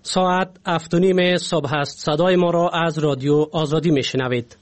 ساعت 7:30 صبح است. صدای ما را از رادیو آزادی میشنوید.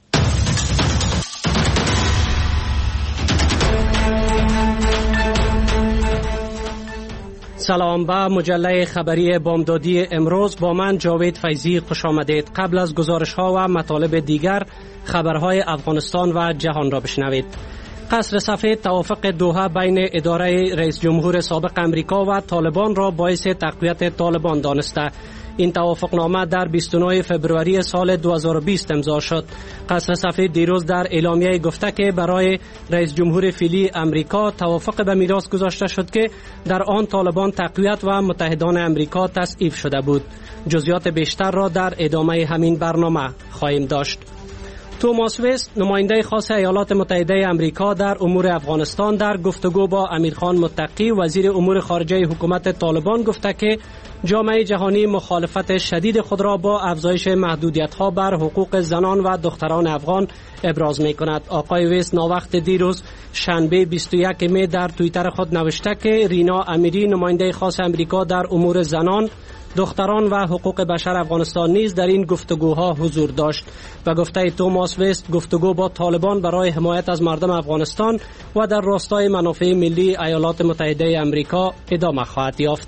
سلام به مجله خبری بامدادی امروز. با من جاوید فیضی خوش آمدید. قبل از گزارش ها و مطالب دیگر خبرهای افغانستان و جهان را بشنوید. قصر سفید توافق دوحه بین اداره رئیس جمهور سابق امریکا و طالبان را باعث تقویت طالبان دانسته. این توافقنامه در 29 فوریه سال 2020 امضا شد. قصر سفید دیروز در اعلامیه گفته که برای رئیس جمهور فعلی امریکا توافق به میراث گذاشته شد که در آن طالبان تقویت و متحدان امریکا تصویب شده بود. جزئیات بیشتر را در ادامه همین برنامه خواهیم داشت. توماس وست، نماینده خاص ایالات متحده امریکا در امور افغانستان، در گفتگو با امیرخان متقی وزیر امور خارجه حکومت طالبان گفته که جامعه جهانی مخالفت شدید خود را با افزایش محدودیت‌ها بر حقوق زنان و دختران افغان ابراز می‌کند. آقای وست ناوقت دیروز شنبه 21 می در توییتر خود نوشته که رینا امیری، نماینده خاص امریکا در امور زنان، دختران و حقوق بشر افغانستان نیز در این گفتگوها حضور داشت و گفته توماس وست گفتگو با طالبان برای حمایت از مردم افغانستان و در راستای منافع ملی ایالات متحده امریکا ادامه خواهد یافت.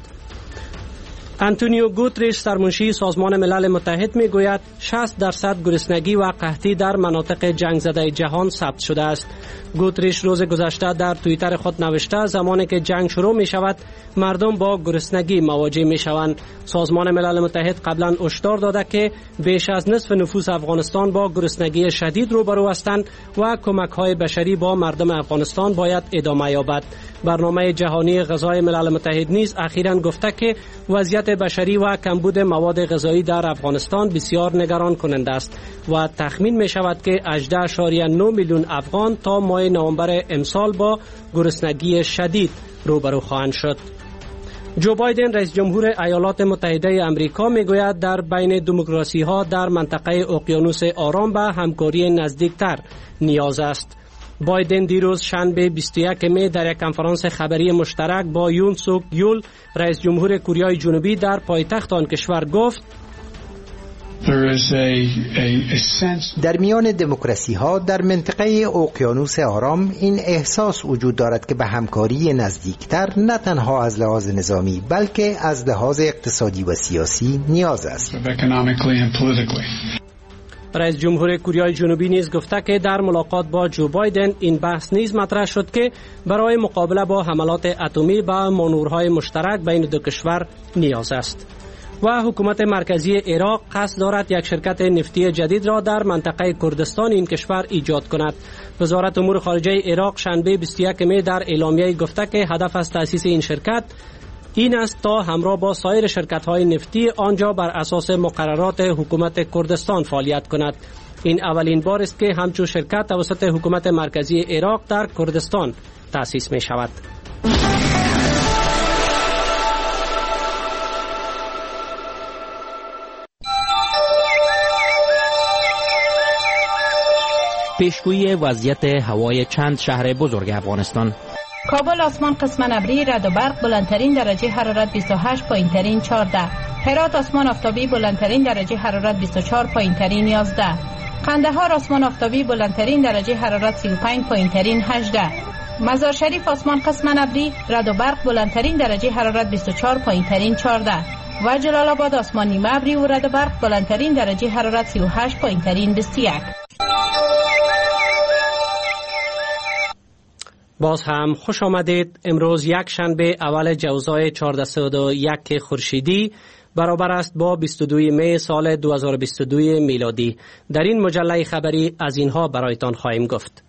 آنتونیو گوتریش، سرمنشی سازمان ملل متحد، میگوید 60% گرسنگی و قحطی در مناطق جنگ زده جهان ثبت شده است. گوتریش روز گذشته در توییتر خود نوشته زمانی که جنگ شروع می شود مردم با گرسنگی مواجه می شوند. سازمان ملل متحد قبلا هشدار داده که بیش از نصف نفوس افغانستان با گرسنگی شدید روبرو هستند و کمک های بشری با مردم افغانستان باید ادامه یابد. برنامه جهانی غذای ملل متحد نیز اخیراً گفته که وضعیت بشری و کمبود مواد غذایی در افغانستان بسیار نگران کننده است و تخمین می شود که 18.9 میلیون افغان تا ماه نوامبر امسال با گرسنگی شدید روبرو خواهند شد. جو بایدن، رئیس جمهور ایالات متحده امریکا، میگوید در بین دموکراسی ها در منطقه اقیانوس آرام به همکاری نزدیکتر نیاز است. بایدن دیروز شنبه 21 می در یک کنفرانس خبری مشترک با یون سوک یول، رئیس جمهور کره جنوبی، در پایتخت آن کشور گفت در میان دموکراسی ها در منطقه اقیانوس آرام این احساس وجود دارد که به همکاری نزدیکتر نه تنها از لحاظ نظامی بلکه از لحاظ اقتصادی و سیاسی نیاز است. رئیس جمهور کره جنوبی نیز گفته که در ملاقات با جو بایدن این بحث نیز مطرح شد که برای مقابله با حملات اتمی به مانورهای مشترک بین دو کشور نیاز است. و حکومت مرکزی عراق قصد دارد یک شرکت نفتی جدید را در منطقه کردستان این کشور ایجاد کند. وزارت امور خارجه عراق شنبه 21 می در اعلامیه گفته که هدف از تأسیس این شرکت این است تا همراه با سایر شرکت‌های نفتی آنجا بر اساس مقررات حکومت کردستان فعالیت کند. این اولین بار است که همچون شرکت توسط حکومت مرکزی عراق در کردستان تأسیس می شود. پیشگویی وضعیت هوای چند شهر بزرگ افغانستان. کابل آسمان قسماً ابری، رعد و برق، بلندترین درجه حرارت 28، پایینترین 14. هرات آسمان آفتابی، بلندترین درجه حرارت 24، پایینترین 11. قندهار آسمان آفتابی، بلندترین درجه حرارت 35، پایینترین 18. مزار شریف آسمان قسماً ابری، رعد و برق، بلندترین درجه حرارت 24، پایینترین 14. و جلال آباد آسمان نیمه ابری و رعد و برق، بلندترین درجه حرارت 38، پایینترین 21. باز هم خوش آمدید. امروز یک شنبه اول جوزای 1401 خورشیدی برابر است با 22 می سال 2022 میلادی. در این مجله خبری از اینها برایتان خواهیم گفت.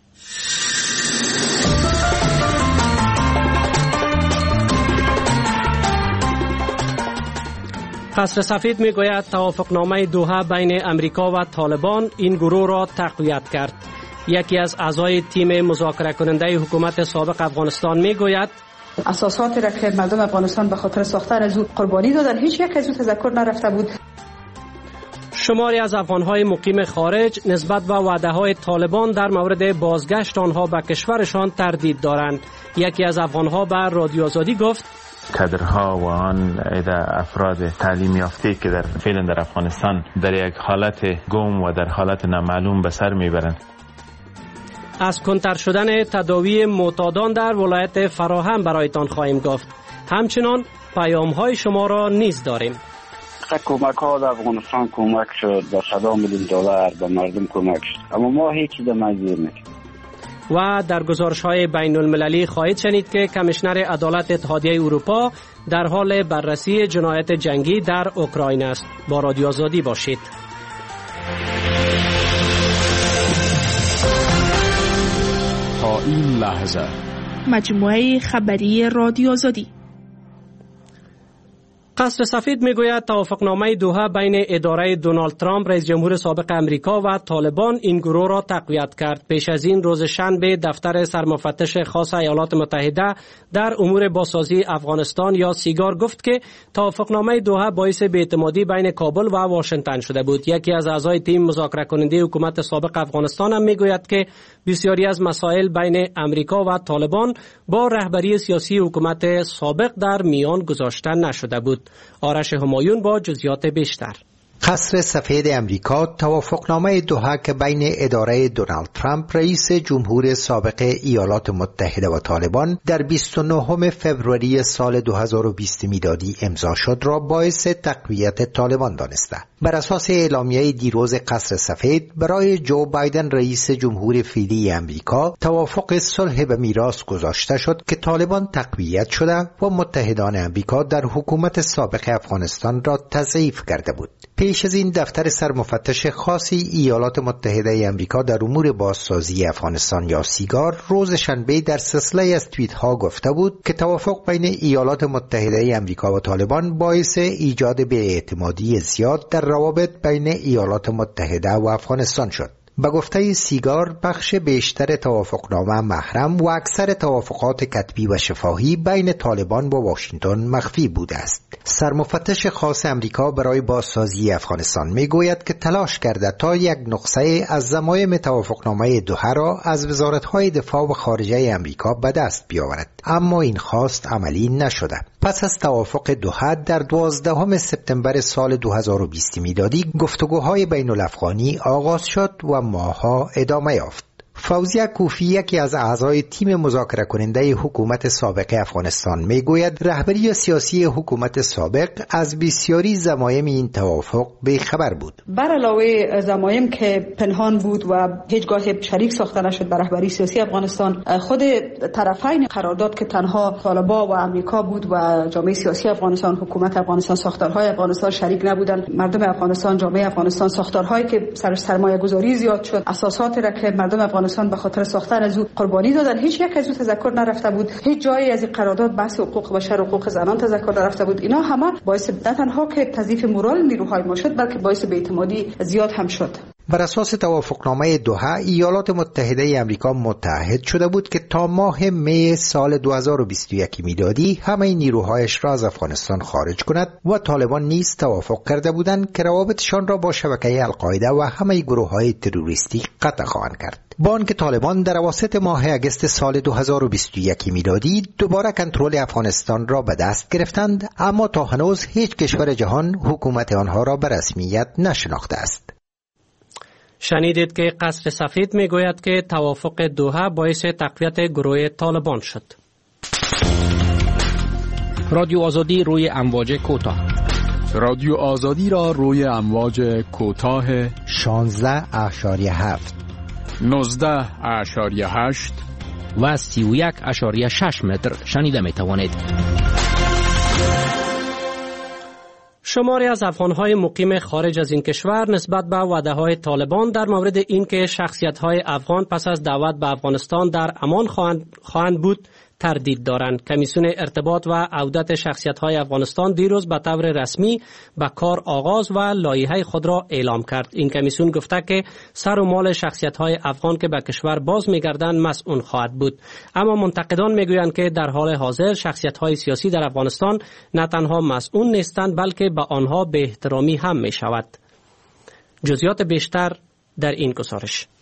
قصر سفید میگوید توافقنامه دوحه بین امریکا و طالبان این گروه را تقویت کرد. یکی از اعضای تیم مذاکره کننده حکومت سابق افغانستان میگوید اساساتی را که مردم افغانستان به خاطر ساختن از او قربانی دادن هیچ یک از او تذکر نرفته بود. شماری از افغانهای مقیم خارج نسبت به وعده‌های طالبان در مورد بازگشت آنها به کشورشان تردید دارند. یکی از افغانها به رادیو آزادی گفت کادرها و آن افراد تعلیم یافته که در فعلا در افغانستان در یک حالت گم و در حالت نامعلوم به سر میبرند. از کنتر شدن تداوی معتادان در ولایت فراهم برایتان خواهیم گفت. همچنان پیام های شما را نیز داریم. کمک ها در افغانستان کمک شد، با 100 میلیون دلار به مردم کمک شد، اما ما هیچ چیز مزیر نکردیم. و در گزارش های بین المللی خواهید شنید که کمیشنر عدالت اتحادیه اروپا در حال بررسی جنایت جنگی در اوکراین است. با رادیو آزادی باشید. تا این لحظه مجموعه خبری رادیو آزادی. قصر سفید میگوید توافقنامه دوحه بین اداره دونالد ترامپ رئیس جمهور سابق امریکا و طالبان این گروه را تقویت کرد. پیش از این روز شنبه دفتر سرمفتش خاص ایالات متحده در امور بازسازی افغانستان یا سیگار گفت که توافقنامه دوحه باعث بی‌اعتمادی بین کابل و واشنگتن شده بود. یکی از اعضای تیم مذاکره کننده حکومت سابق افغانستان هم میگوید که بسیاری از مسائل بین امریکا و طالبان با رهبری سیاسی حکومت سابق در میان گذاشته نشده بود. آرش همایون با جزئیات بیشتر. قصر سفید امریکا توافقنامه دوحه که بین اداره دونالد ترامپ رئیس جمهور سابق ایالات متحده و طالبان در 29 فوریه سال 2020 میلادی امضا شد را باعث تقویت طالبان دانسته. بر اساس اعلامیه دیروز قصر سفید برای جو بایدن رئیس جمهور فعلی امریکا توافق صلح به میراث گذاشته شد که طالبان تقویت شده و متحدان امریکا در حکومت سابق افغانستان را تضعیف کرده بود. پیش از این دفتر سرمفتش خاصی ایالات متحده امریکا در امور بازسازی افغانستان یا سیگار روز شنبه در سلسله از توییت ها گفته بود که توافق بین ایالات متحده امریکا و طالبان باعث ایجاد بی‌اعتمادی زیاد در روابط بین ایالات متحده و افغانستان شد. به گفته سیگار بخش بیشتر توافقنامه محرم و اکثر توافقات کتبی و شفاهی بین طالبان و واشنگتن مخفی بوده است. سرمفتش خاص امریکا برای بازسازی افغانستان میگوید که تلاش کرده تا یک نسخه از ضمایم توافقنامه دوحه را از وزارت‌های دفاع و خارجه امریکا به دست بیاورد، اما این خواست عملی نشده. پس از توافق دوحه در 12 سپتامبر سال 2020 میلادی گفتگوهای بین الافغانی آغاز شد و ماه‌ها ادامه یافت. فوزیه کوفی یکی از اعضای تیم مذاکره کننده حکومت سابق افغانستان میگوید رهبری سیاسی حکومت سابق از بسیاری ضمایم این توافق بی‌خبر بود. بر علاوه ضمایم که پنهان بود و هیچگاه شریک ساخته نشد بر رهبری سیاسی افغانستان، خود طرفین قرارداد که تنها طالبان و امریکا بود و جامعه سیاسی افغانستان، حکومت افغانستان، ساختارهای افغانستان شریک نبودند. مردم افغانستان، جامعه افغانستان، ساختارهایی که سرمایه گذاری زیاد شد، اساساتی را که مردم افغانستان به خاطر ساختن از او قربانی دادن، هیچ یک از او تذکر نرفته بود. هیچ جایی از این قرارداد بحث حقوق بشر، حقوق زنان تذکر نرفته بود. اینا همه باعث نه تنها که تضعیف مورال نیروهای ما شد، بلکه باعث بی‌اعتمادی زیاد هم شد. بر اساس توافقنامه دوحه ایالات متحده امریکا متحد شده بود که تا ماه می سال 2021 میلادی همه نیروهایش را از افغانستان خارج کند و طالبان نیز توافق کرده بودند که روابطشان را با شبکه القاعده و همه گروه‌های تروریستی قطع خواهند کرد. با آنکه طالبان در اواسط ماه اگست سال 2021 میلادی دوباره کنترل افغانستان را به دست گرفتند، اما تا هنوز هیچ کشور جهان حکومت آنها را به رسمیت نشناخته است. شنیدید که قصر سفید میگوید که توافق دوحه باعث تقویت گروه طالبان شد. رادیو آزادی روی امواج کوتاه. رادیو آزادی را روی امواج کوتاه 16.7 19.8 و 31.6 متر شنیده می توانید. شماری از افغان‌های مقیم خارج از این کشور نسبت به وعده‌های طالبان در مورد اینکه شخصیت‌های افغان پس از دعوت به افغانستان در امان خواهند بود تردید دارند. کمیسیون ارتباط و عودت شخصیت‌های افغانستان دیروز به طور رسمی به کار آغاز و لایحه خود را اعلام کرد. این کمیسیون گفته که سر و مال شخصیت‌های افغان که به کشور باز می‌گردند مسئول خواهد بود. اما منتقدان می‌گویند که در حال حاضر شخصیت‌های سیاسی در افغانستان نه تنها مسئول نیستند بلکه به آنها بی‌احترامی هم می‌شود. جزئیات بیشتر در این گزارش.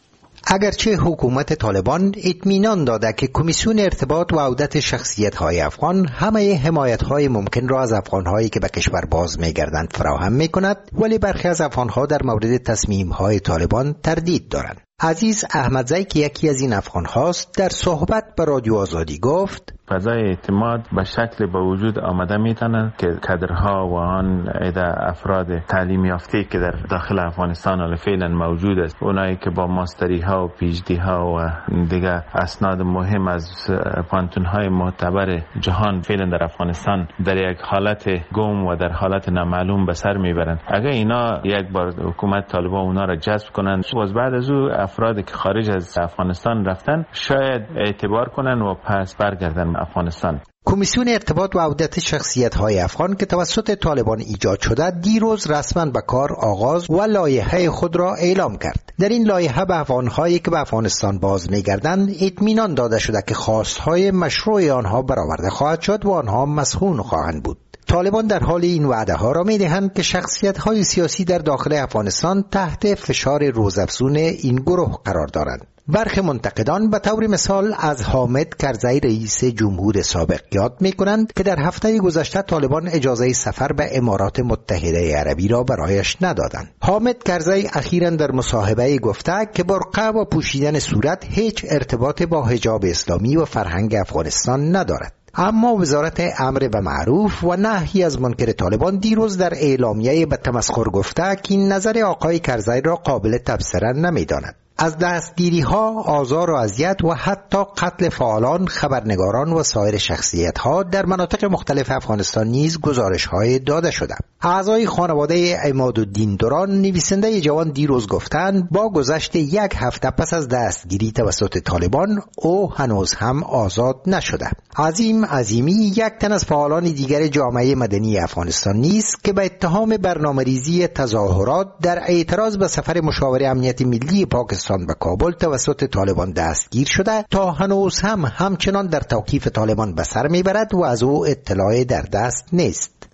اگرچه حکومت طالبان اطمینان داده که کمیسیون ارتباط و عودت شخصیت‌های افغان همه حمایت‌های ممکن را از افغان‌هایی که به کشور باز می‌گردند فراهم می‌کند، ولی برخی از افغان‌ها در مورد تصمیم‌های طالبان تردید دارند. عزیز احمدزی که یکی از این افغان هاست در صحبت به رادیو آزادی گفت فضای اعتماد به شکل به وجود آمده میتونن که کادرها و آن افراد تعلیم یافته که در داخل افغانستان حال فعلا موجود است، اونایی که با ماستری ها و پی اچ دی ها و دیگه اسناد مهم از پانتون های معتبر جهان فعلا در افغانستان در یک حالت گم و در حالت نامعلوم به سر میبرند. اگر اینا یک بار حکومت طالبان اونا را جذب کنند و بعد از او افرادی که خارج از افغانستان رفتن شاید اعتبار کنن و پس برگردن افغانستان. کمیسیون ارتباط و عودت شخصیت‌های افغان که توسط طالبان ایجاد شده دیروز رسما به کار آغاز و لایحه خود را اعلام کرد. در این لایحه به افغان‌هایی که به افغانستان باز می‌گردند اطمینان داده شده که خواست‌های مشروع آنها برآورده خواهد شد و آنها مسئول خواهند بود. طالبان در حال این وعده ها را می دهند که شخصیت‌های سیاسی در داخل افغانستان تحت فشار روزافزون این گروه قرار دارند. برخی منتقدان به طور مثال از حامد کرزی رئیس جمهور سابق یاد می کنند که در هفته گذشته طالبان اجازه سفر به امارات متحده عربی را برایش ندادند. حامد کرزی اخیراً در مصاحبه گفته که برقع و پوشیدن صورت هیچ ارتباط با حجاب اسلامی و فرهنگ افغانستان ندارد. اما وزارت امر به معروف و نهی از منکر طالبان دیروز در اعلامیه به تمسخر گفته که این نظر آقای کرزی را قابل تبصره نمی‌داند. از دستگیری ها، آزار و اذیت و حتی قتل فعالان، خبرنگاران و سایر شخصیت ها در مناطق مختلف افغانستان نیز گزارش های داده شده. اعضای خانواده عمادالدین دوران نویسنده جوان دیروز گفتند با گذشت یک هفته پس از دستگیری توسط طالبان او هنوز هم آزاد نشده. عظیم عظیمی یک تن از فعالان دیگر جامعه مدنی افغانستان نیست که به اتهام برنامه‌ریزی تظاهرات در اعتراض به سفر مشاور امنیت ملی پاکستان به کابل توسط طالبان دستگیر شده تا هنوز هم همچنان در توقیف طالبان به سر میبرد و از او اطلاعی در دست نیست.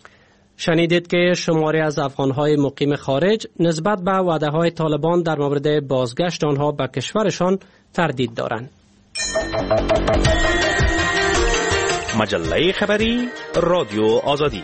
شنیدید که شماری از افغانهای مقیم خارج نسبت به وعده‌های طالبان در مورد بازگشت آنها به کشورشان تردید دارند. مجله خبری رادیو آزادی.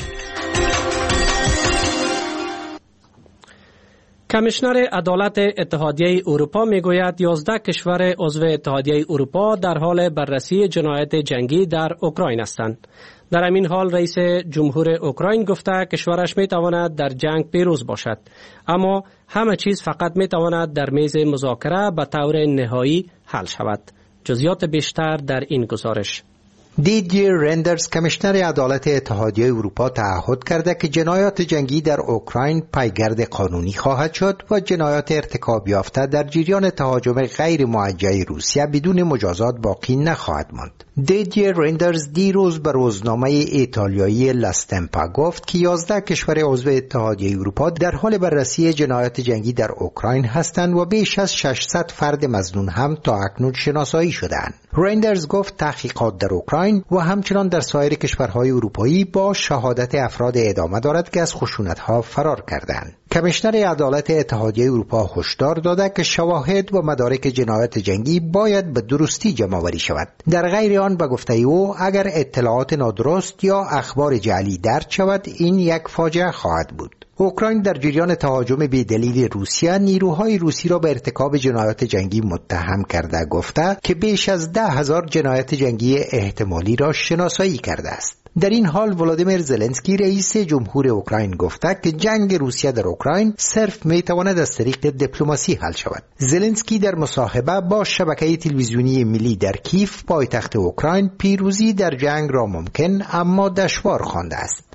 کمیشنر عدالت اتحادیه اروپا میگوید 11 کشور عضو اتحادیه اروپا در حال بررسی جنایت جنگی در اوکراین هستند. در همین حال رئیس جمهور اوکراین گفته کشورش میتواند در جنگ پیروز باشد، اما همه چیز فقط میتواند در میز مذاکره به طور نهایی حل شود. جزئیات بیشتر در این گزارش. دیدیر رندرز کمیشنر عدالت اتحادیه اروپا تعهد کرده که جنایات جنگی در اوکراین پایگرد قانونی خواهد شد و جنایات ارتکاب یافته در جریان تهاجم غیر موجه روسیه بدون مجازات باقی نخواهد ماند. دیدیر رندرز دیروز به روزنامه ایتالیایی لاستمپا گفت که 11 کشور عضو اتحادیه اروپا در حال بررسی جنایات جنگی در اوکراین هستند و بیش از 600 فرد مظنون هم تا اکنون شناسایی شدند. رندرز گفت تحقیقات در اوکراین و همچنان در سایر کشورهای اروپایی با شهادت افراد ادامه دارد که از خشونت‌ها فرار کردند. کمیشنر عدالت اتحادیه اروپا هشدار داده که شواهد و مدارک جنایات جنگی باید به درستی جمع‌آوری شود. در غیر آن به گفته او اگر اطلاعات نادرست یا اخبار جعلی درج شود این یک فاجعه خواهد بود. اوکراین در جریان تهاجم بی‌دلیل روسیه نیروهای روسی را به ارتکاب جنایات جنگی متهم کرده گفته که بیش از 10,000 جنایت جنگی احتمالی را شناسایی کرده است. در این حال ولادیمیر زلنسکی رئیس جمهور اوکراین گفته که جنگ روسیه در اوکراین صرف میتواند از طریق دیپلماسی حل شود. زلنسکی در مصاحبه با شبکه تلویزیونی ملی در کیف پایتخت اوکراین پیروزی در جنگ را ممکن اما دشوار خوانده است.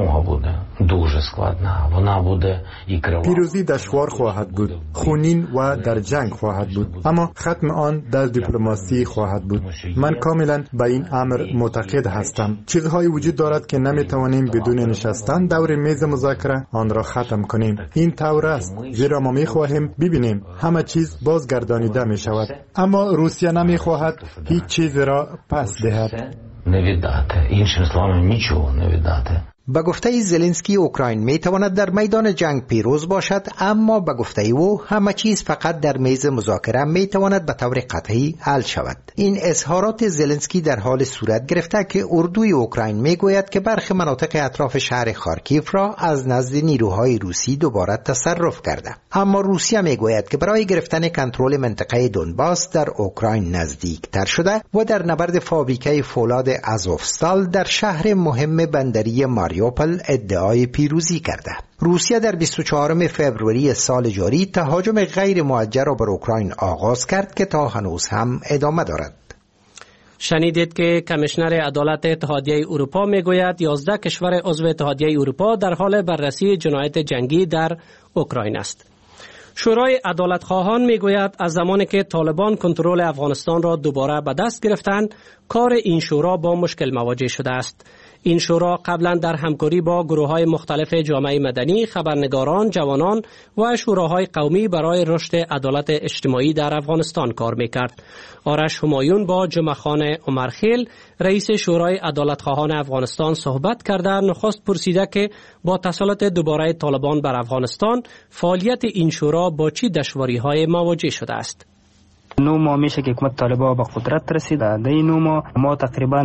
پیروزی دشوار خواهد بود، خونین و در جنگ خواهد بود، اما ختم آن در دیپلماسی خواهد بود. من کاملا به این امر معتقد هستم. چیزهایی وجود دارد که نمیتوانیم بدون نشستن دور میز مذاکره آن را ختم کنیم. این طور است، زیرا ما میخواهیم ببینیم همه چیز بازگردانیده می شود، اما روسیه نمیخواهد هیچ چیز را پس دهد. به گفته زلنسکی اوکراین می تواند در میدان جنگ پیروز باشد، اما به گفته او همه چیز فقط در میز مذاکره می تواند به طور قطعی حل شود. این اظهارات زلنسکی در حال صورت گرفته که اردوی اوکراین می گوید که برخی مناطق اطراف شهر خارکیف را از نزد نیروهای روسی دوباره تصرف کرده، اما روسیه می گوید که برای گرفتن کنترل منطقه دونباس در اوکراین نزدیک تر شده و در نبرد فابریکه فولاد آزوفستال در شهر مهم بندری ماریوپل ادعای پیروزی کرده. روسیه در 24 فوریه سال جاری تهاجم غیر موجه را بر اوکراین آغاز کرد که تا هنوز هم ادامه دارد. شنیدید که کمیشنر عدالت اتحادیه اروپا میگوید 11 کشور عضو اتحادیه اروپا در حال بررسی جنایت جنگی در اوکراین است. شورای عدالت خواهان میگوید از زمانی که طالبان کنترل افغانستان را دوباره به دست گرفتند، کار این شورا با مشکل مواجه شده است. این شورا قبلا در همکاری با گروه‌های مختلف جامعه مدنی، خبرنگاران، جوانان و شوراهای قومی برای رشد عدالت اجتماعی در افغانستان کار میکرد. آرش همایون با جمعخان عمرخیل، رئیس شورای عدالت خواهان افغانستان صحبت کرده نخست پرسیده که با تسلط دوباره طالبان بر افغانستان فعالیت این شورا با چه دشواری‌های مواجه شده است. 9 ماه میشه که حکومت طالبان به قدرت رسید. در 9 ماه ما تقریبا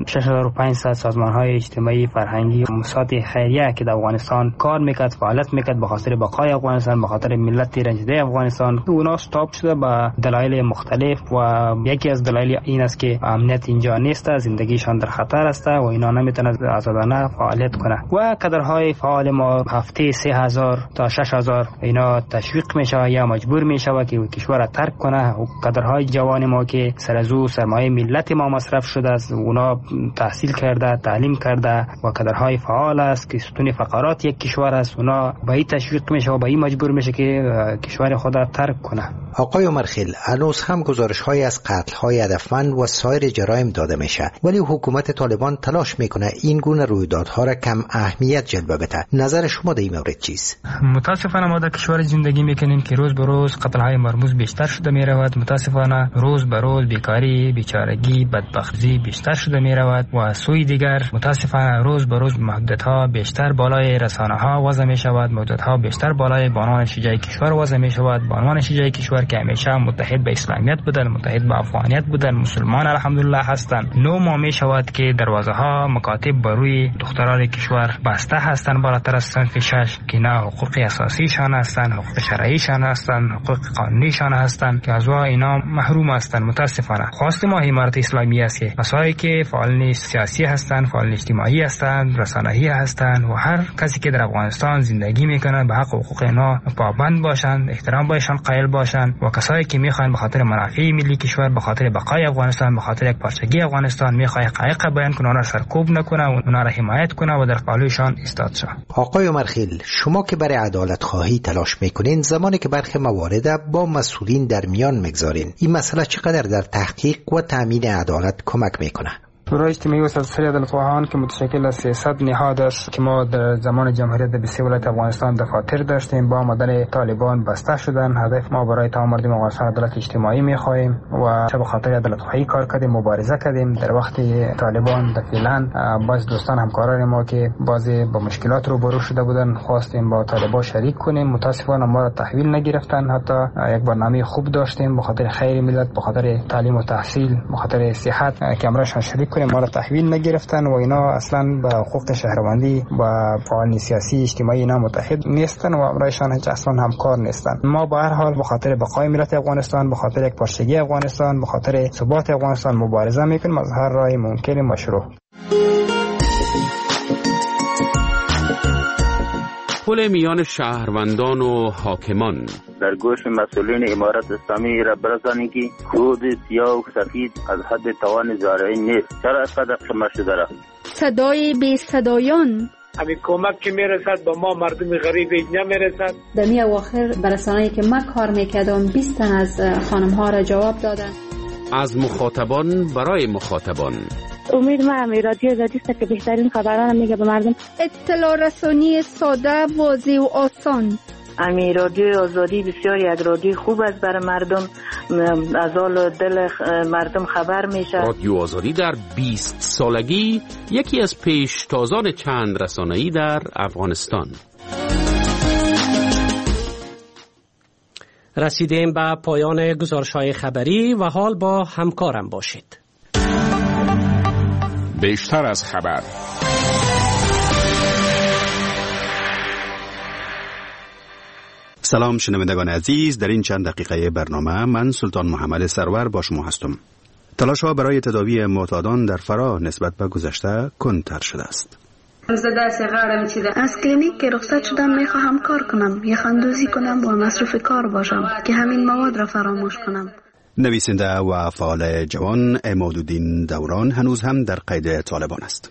6500 سازمان‌های اجتماعی، فرهنگی، مؤسسات خیریه که در افغانستان کار میکرد، فعالیت میکرد به خاطر بقای افغانستان، به خاطر ملت رنجیده افغانستان، اونا استاپ شده به دلایل مختلف و یکی از دلایل این است که امنیت اینجا نیست، زندگیشان در خطر است و اینا نمیتونن آزادانه فعالیت کنند. و کادرهای فعال ما هفته 3000 تا 6000 اینا تشویق میشه یا مجبور میشه که کشور را ترک کنه. کادرهای جوان ما که سر از او سرمایه ملت ما مصرف شده است، اونا تحصیل کرده، تعلیم کرده و کادرهای فعال است که ستون فقرات یک کشور است، اونا به این تشویق میشه و به این مجبور میشه که کشور خود را ترک کنه. آقای عمرخیل، هنوز هم گزارش‌های از قتل‌های هدفمند و سایر جرایم داده میشه، ولی حکومت طالبان تلاش میکنه این گونه رویدادها را کم اهمیت جلوه بده. نظر شما در این مورد چیست؟ متاسفانه ما در کشور زندگی میکنیم که روز به روز قتل‌های مرموز بیشتر شده میرود. متاسفانه روز به روز بیکاری، بیچارگی، بدبختی بیشتر شده میرود و سوی دیگر متاسفانه روز به روز محدودیت‌ها بیشتر بالای رسانه‌ها وضع میشود، محدودیت‌ها بیشتر بالای بانوان شجاع کشور وضع میشود. بانوان شجاع کشور که همیشه متحد به اسلامیت بودن، متحد به افغانیت بودن، مسلمان الحمدلله هستند. 9 ماه میشود که دروازه‌ها مکاتب بر روی دختران کشور بسته هستند بالاتر از صنف 6 که نه حقوق اساسیشان هستند، حقوق شرعیشان هستند، حقوق قانونیشان هستند که از اینا محروم هستند. متاسفانه خواست ما امارت اسلامی است که کسایی که فعالان سیاسی هستند، فعالان اجتماعی هستند، رسانه‌ای هستند و هر کسی که در افغانستان زندگی میکنه به حق حقوق اینا پابند باشند، احترام بهشان قائل باشند و کسایی که میخوان به خاطر منافع ملی کشور، به خاطر بقای افغانستان، به خاطر یک پارچگی افغانستان میخواد حقایق بیان کنه، اونا را سرکوب نکنه و اونا را حمایت کنه و در پالویشان ایستاد شه. آقای عمرخیل، شما که برای عدالت خواهی تلاش میکنین، زمانی که برخی موارد با مسئولین در میان میگذارین، این مسئله چقدر در تحقیق و تامین عدالت کمک میکنه؟ شورای اجتماعی و سلسله عدالت خواهان که متشکل از 300 نهاد است که ما در زمان جمهوریت 23 ولایت افغانستان دفاتر داشتیم، با آمدن طالبان بسته شدن. هدف ما برای تمام مردم افغانستان عدالت اجتماعی می‌خواهیم و به خاطر عدالت خواهی کار کردیم، مبارزه کردیم. در وقت طالبان در فعلا باز دوستان همکاران ما که بعضی با مشکلات روبرو شده بودن خواستیم با طالبان شریک کنیم. متاسفانه ما را تحویل نگرفتن. حتی یک برنامه خوب داشتیم به خاطر خیر ملت، به خاطر تعلیم و تحصیل، به خاطر صحت که امرشان شریک کنیم، ما را تحویل نگرفتن و اینا اصلا با حقوق شهروندی و فعالان سیاسی اجتماعی اینا متحد نیستن و امرشان هیچ اصلا همکار نیستن. ما به هر حال به خاطر بقای ملت افغانستان، به خاطر یک پارچگی افغانستان، به خاطر ثبات افغانستان مبارزه میکنیم از هر راه ممکن مشروع. پل میان شهروندان و حاکمان در گوش مسئولین امارت اسلامی را برسانید که کود سیاه و سفید از حد توان زارعین نیست. چرا اینقدر خمه شده رفت؟ صدای بی صدایان همین کمک که میرسد به ما مردم غریب نمیرسد. در می اواخر برسانه‌ای که من کار میکردم 20 تن از خانم ها را جواب دادن. از مخاطبان برای مخاطبان. امید ما رادیو آزادی است که بهترین خبران میگه به مردم. اطلاع رسانی ساده، واضح و آسان. امی رادیو آزادی بسیار یک رادیو خوب است برای مردم، از حال دل مردم خبر میشه. رادیو آزادی در 20 سالگی یکی از پیشتازان چند رسانه‌ای در افغانستان. رسیدیم به پایان گزارش‌های خبری و حال با همکارم باشید. بیشتر از خبر. سلام شنوندگان عزیز، در این چند دقیقه برنامه من سلطان محمد سرور با شما هستم. تلاش‌ها برای تداوی معتادان در فرا نسبت به گذشته کندتر شده است. از کلینیک که رخصت شدم میخواهم کار کنم، یخندوزی کنم و مصروف کار باشم که همین مواد را فراموش کنم. نویسنده و فعال جوان عمادالدین دوران هنوز هم در قید طالبان است.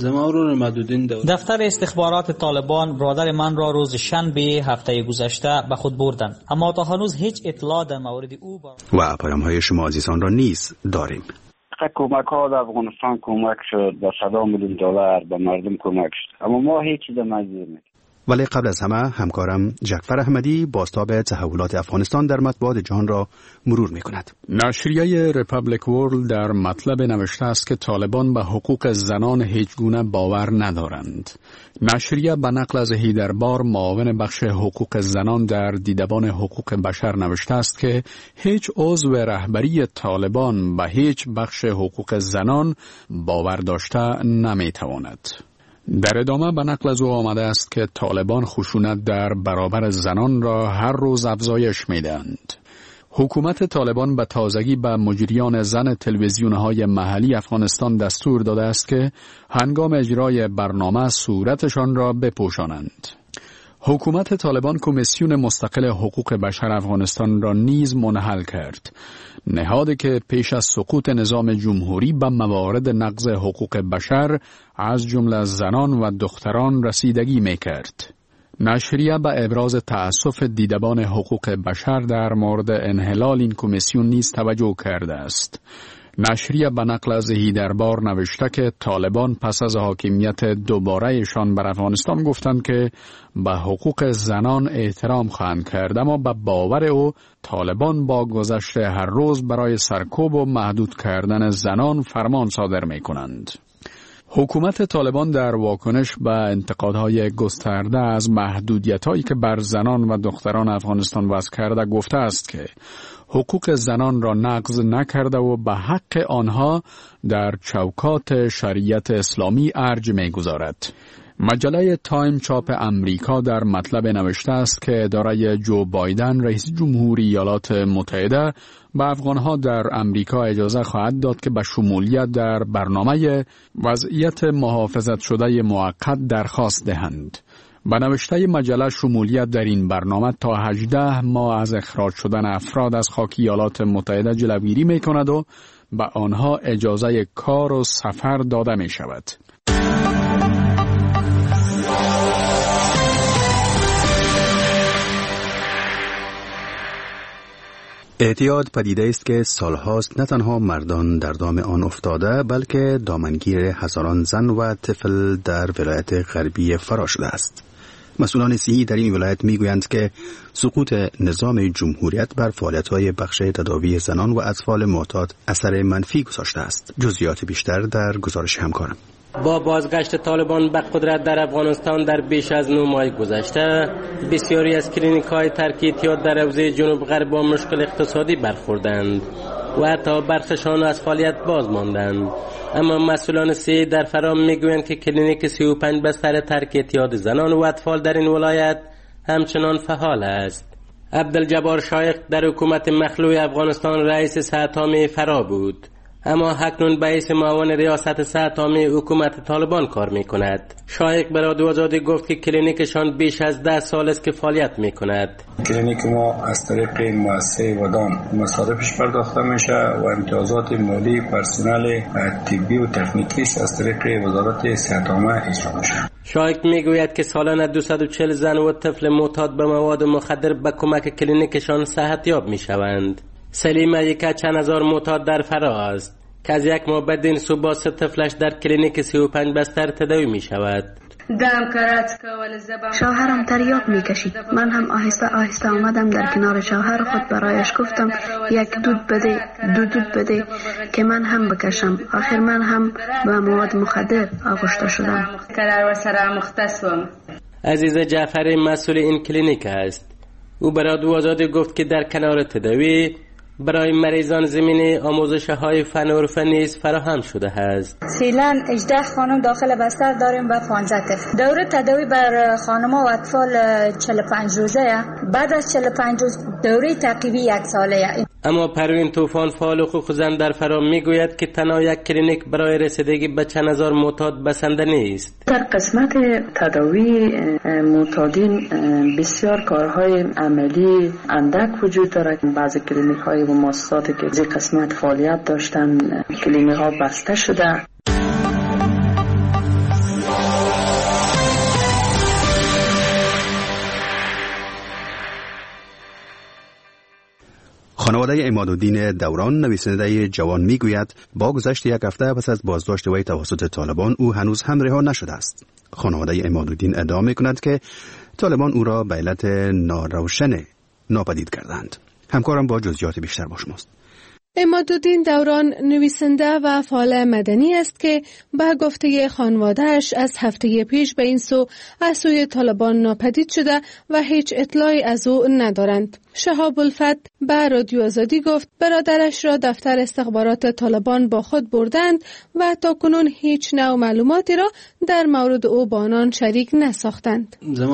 دفتر استخبارات طالبان برادر من را روز شنبه هفته گذشته به خود بردند، اما تا هنوز هیچ اطلاع در مورد او و پیام‌های شما عزیزان را نیز داریم. کمک ها در افغانستان کمک شد، با 100 میلیون دلار به مردم کمک شد، اما ما هیچ چیز نمی‌دونیم. ولی قبل از همه همکارم جعفر احمدی بازتاب تحولات افغانستان در مطبوعات جهان را مرور می‌کند. نشریه ریپابلیک ورلد در مطلب نوشته است که طالبان به حقوق زنان هیچ گونه باور ندارند. نشریه به نقل از هیدربار معاون بخش حقوق زنان در دیدبان حقوق بشر نوشته است که هیچ عضو رهبری طالبان به هیچ بخش حقوق زنان باور داشته نمی‌تواند. در ادامه به نقل از او آمده است که طالبان خشونت در برابر زنان را هر روز افزایش می‌دهند. حکومت طالبان به تازگی به مجریان زن تلویزیون‌های محلی افغانستان دستور داده است که هنگام اجرای برنامه صورتشان را بپوشانند. حکومت طالبان کمیسیون مستقل حقوق بشر افغانستان را نیز منحل کرد، نهادی که پیش از سقوط نظام جمهوری به موارد نقض حقوق بشر از جمله زنان و دختران رسیدگی می‌کرد. نشریه به ابراز تأسف دیدبان حقوق بشر در مورد انحلال این کمیسیون نیز توجه کرده است. نشریه به نقل از هیدربار نوشته که طالبان پس از حاکمیت دوباره‌شان بر افغانستان گفتند که به حقوق زنان احترام خواهند کرد، اما به باور او طالبان با گذشت هر روز برای سرکوب و محدود کردن زنان فرمان صادر می کنند. حکومت طالبان در واکنش به انتقادهای گسترده از محدودیت‌هایی که بر زنان و دختران افغانستان وضع کرده گفته است که حقوق زنان را نقض نکرده و به حق آنها در چوکات شریعت اسلامی ارج می‌گذارد. مجله تایم چاپ امریکا در مطلب نوشته است که اداره جو بایدن رئیس جمهوری ایالات متحده به افغانها در امریکا اجازه خواهد داد که به شمولیت در برنامه وضعیت محافظت شده موقت درخواست دهند. به نوشته مجله شمولیت در این برنامه تا 18 ماه از اخراج شدن افراد از خاک ایالات متحده جلوگیری می کند و به آنها اجازه کار و سفر داده می شود. اعتیاد پدیده است که سالهاست نه تنها مردان در دام آن افتاده بلکه دامنگیر هزاران زن و طفل در ولایت غربی فرا شده است. مسئولان صحی در این ولایت میگویند که سقوط نظام جمهوریت بر فعالیت‌های بخش تداوی زنان و اطفال معتاد اثر منفی گذاشته است. جزئیات بیشتر در گزارش همکارم. با بازگشت طالبان به قدرت در افغانستان در بیش از 9 ماه گذشته، بسیاری از کلینیک‌های ترک اعتیاد در حوزه جنوب غرب با مشکل اقتصادی برخوردند و حتی برخشان از فعالیت باز ماندند. اما مسئولان صحی در فرام میگویند که کلینیک 35 بستر ترک اعتیاد زنان و اطفال در این ولایت همچنان فعال است. عبدالجبار شایخ در حکومت مخلوع افغانستان رئیس صحت عامه فرا بود، اما اکنون به حیث معاون ریاست صحت عامه حکومت طالبان کار می کند. شایخ به رادیو آزادی گفت که کلینیکشان بیش از 10 سال است که فعالیت می کند. کلینیک ما از طریق مؤسسه ودان مصارفش پرداخته میشه و امتیازات مالی پرسنل طبی و تکنیکی از طریق وزارت صحت عامه اجرا میشه. شایخ میگوید که سالانه 240 زن و طفل معتاد به مواد مخدر به کمک کلینیکشان صحتیاب میشوند. سلیمه یک چند هزار معتاد در فرا است که از یک ماه بعد این صبح 3 طفلش در کلینیک 35 بستر تداوی می شود. شوهرم تریاک میکشید. من هم آهسته آهسته آمدم در کنار شوهر خود، برایش گفتم یک دود بده که من هم بکشم. آخر من هم به مواد مخدر آغشته شدم. عزیز جعفری مسئول این کلینیک است. او برای رادیو آزادی گفت که در کنار تداوی برای مریضان زمینه آموزش‌های فن و عرفه نیز فراهم شده است. فعلا 18 خانم داخل بستر داریم و 15 طفل. دوره تداوی بر خانم‌ها و اطفال 45 روزه. بعد از 45 روز دوره تعقیبی 1 ساله. اما پروین طوفان فعال حقوق زن در فرام میگوید که تنها یک کلینیک برای رسیدگی به چند هزار معتاد بسنده نیست. در قسمت تداوی معتادین بسیار کارهای عملی اندک وجود دارد. بعضی کلینیک‌های و مؤسساتی که از قسمت فعالیت داشتن کلینیک‌ها بسته شده. خانواده عمادالدین دوران، نویسنده جوان، میگوید با گذشت یک هفته پس از بازداشت وی توسط طالبان او هنوز هم رها نشده است. خانواده عمادالدین ادعا میکند که طالبان او را به علت ناروشن ناپدید کردند. همکارم با جزئیات بیشتر با شماست. عمادالدین دوران نویسنده و فعال مدنی است که به گفته خانواده‌اش از هفته پیش به این سو از سوی طالبان ناپدید شده و هیچ اطلاعی از او ندارند. شهاب الفت به رادیو آزادی گفت برادرش را دفتر استخبارات طالبان با خود بردند و تاکنون هیچ نوع معلوماتی را در مورد او با آنان شریک نساختند.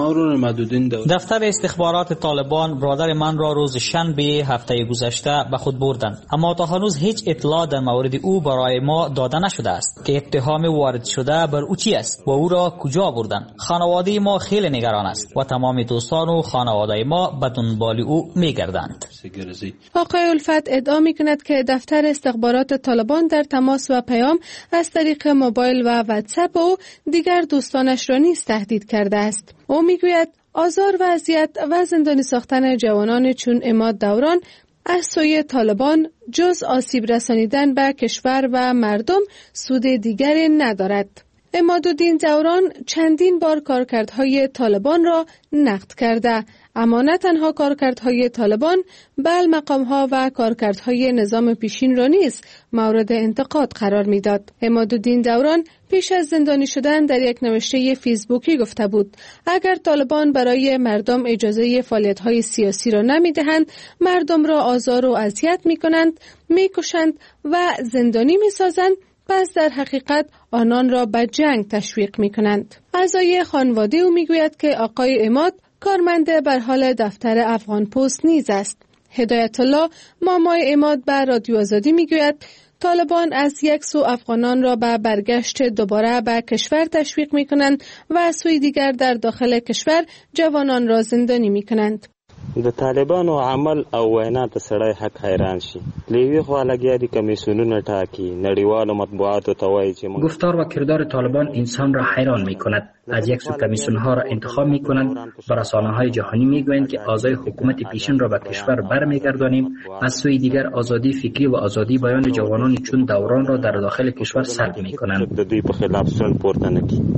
دفتر استخبارات طالبان برادر من را روز شنبه هفته گذشته به خود بردند، اما تا هنوز هیچ اطلاع در مورد او برای ما داده نشده است که اتهام وارد شده بر او چی است و او را کجا بردند. خانواده ما خیلی نگران است و تمام دوستان و خانواده ما به دنبال او می‌گردند. آقای الفت ادعا می‌کند که دفتر استخبارات طالبان در تماس و پیام از طریق موبایل و واتساپ او دیگر دوستانش را نیز تهدید کرده است. او می‌گوید آزار و اذیت و زندانی ساختن جوانان چون عماد دوران از سوی طالبان جز آسیب رسانیدن به کشور و مردم سود دیگری ندارد. عمادالدین دوران چندین بار کارکردهای طالبان را نقد کرده، اما نه تنها کارکردهای طالبان بل مقامها و کارکردهای نظام پیشین را نیز مورد انتقاد قرار میداد. عمادالدین دوران پیش از زندانی شدن در یک نوشته فیسبوکی گفته بود اگر طالبان برای مردم اجازه فعالیت‌های سیاسی را نمی‌دهند، مردم را آزار و اذیت می‌کنند، می‌کشند و زندانی می‌سازند، پس در حقیقت آنان را به جنگ تشویق می‌کنند. اعضای خانواده او می‌گوید که آقای عماد کارمند بر حال دفتر افغان پست نیز است. هدایت الله مامای عماد به رادیو آزادی میگوید طالبان از یک سو افغانان را به برگشت دوباره به کشور تشویق میکنند و از سوی دیگر در داخل کشور جوانان را زندانی میکنند. د طالبانو عمل او وینا ته سړی حق حیران شي. لیوی خو لګیا دي کمیسیونونه ټاکي، نړیوالو مطبوعاتو ته وایي چې گفتار و کردار طالبان انسان را حیران میکند. از یک سو کمیسیون ها را انتخاب میکنند، به رسانه‌های جهانی میگویند که اعضای حکومت پیشین را به کشور برمیگردانیم، از سوی دیگر آزادی فکری و آزادی بیان جوانان چون دوران را در داخل کشور سلب میکنند. د دوی په خلاف څه پورته نه کی.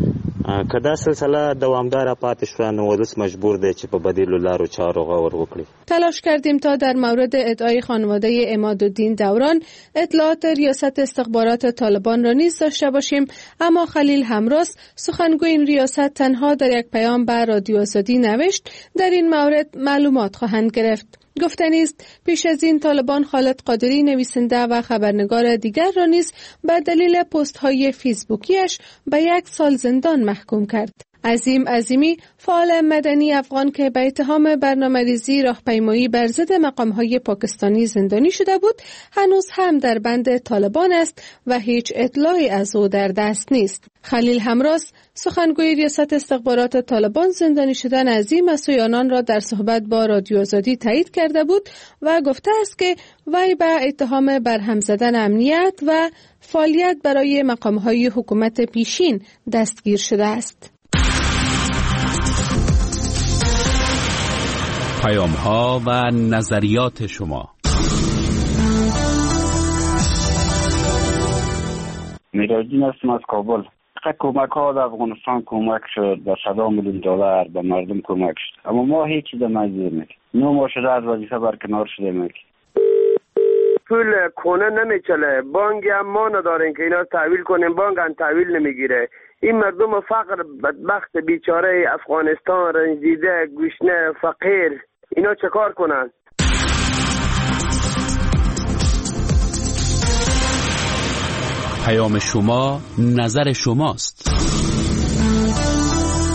کدا سلسله دوامدار پاتې شو نو ولس مجبور دی چې په بدیلو لارو چارو غور وکړي. تلاش کردیم تا در مورد ادعای خانواده عمادالدین دوران اطلاعات ریاست استخبارات طالبان را نیز داشته باشیم، اما خلیل همراست سخنگوی این ریاست تنها در یک پیام به رادیو آزادی نوشت در این مورد معلومات خواهند گرفت. گفتنی است پیش از این طالبان خالد قادری نویسنده و خبرنگار دیگر را نیز به دلیل پست های فیسبوکیش به 1 سال زندان محکوم کرد. عظیم عظیمی فعال مدنی افغان که به اتهام برنامه‌ریزی راهپیمایی بر ضد مقام‌های پاکستانی زندانی شده بود هنوز هم در بند طالبان است و هیچ اطلاعی از او در دست نیست. خلیل همراست سخنگوی ریاست استخبارات طالبان زندانی شدن عظیم از سوی آنان را در صحبت با رادیو آزادی تایید کرده بود و گفته است که وی به اتهام برهم زدن امنیت و فعالیت برای مقام‌های حکومت پیشین دستگیر شده است. پیام‌ها و نظریات شما. میراجین هستم از کابل. حقیقت کمک ها در افغانستان کمک شد، به 100 میلیون دلار به مردم کمک شد، اما ما هیچ چیز نگیریم میکنیم. 9 ماه شده از وظیفه برکنار شده میکنیم. پول کونه نمیچله، بانک هم ما نداریم که اینا تحویل کنیم، بانک هم تحویل نمیگیره. این مردم فقر بدبخت بیچاره افغانستان رنجیده گشنه فقیر اینا چه کار کنن؟ پیام شما نظر شماست.